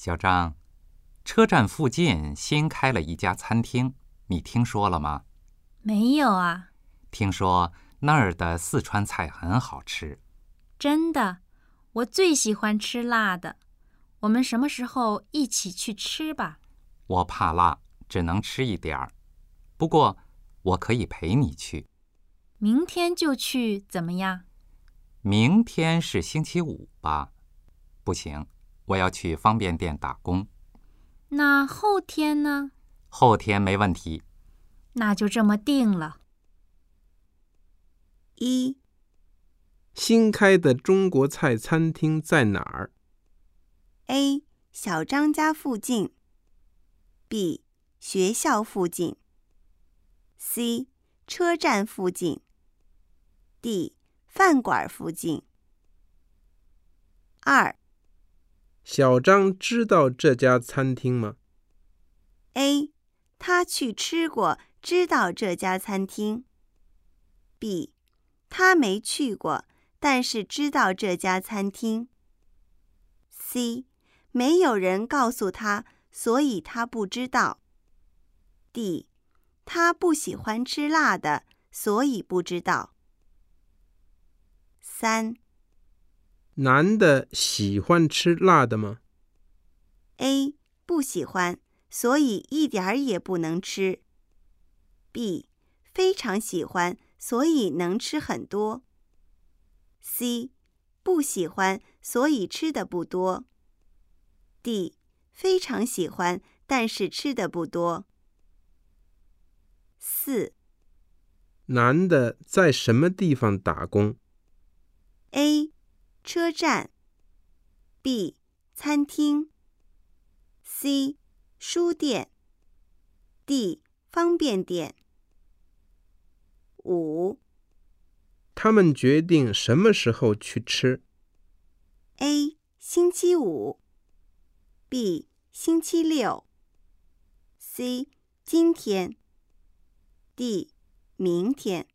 小张，车站附近新开了一家餐厅，你听说了吗？ 没有啊。 听说那儿的四川菜很好吃。 真的，我最喜欢吃辣的。我们什么时候一起去吃吧？ 我怕辣，只能吃一点儿。不过，我可以陪你去。 明天就去，怎么样？ 明天是星期五吧？不行，我要去方便店打工。 那后天呢？ 后天没问题。 那就这么定了。 1. 新开的中国菜餐厅在哪儿？ A. 小张家附近 B. 学校附近 C. 车站附近 D. 饭馆附近。2. 小张知道这家餐厅吗？ A. 他去吃过，知道这家餐厅。 B. 他没去过，但是知道这家餐厅。 C. 没有人告诉他，所以他不知道。 D. 他不喜欢吃辣的，所以不知道。3. 男的喜欢吃辣的吗？ A. 不喜欢，所以一点儿也不能吃。 B. 非常喜欢，所以能吃很多。 C. 不喜欢，所以吃的不多。 D. 非常喜欢，但是吃的不多。4. 男的在什么地方打工？ A. 车站 B. 餐厅 C. 书店 D. 方便店。5. 他们决定什么时候去吃？ A. 星期五 B. 星期六 C. 今天 D. 明天。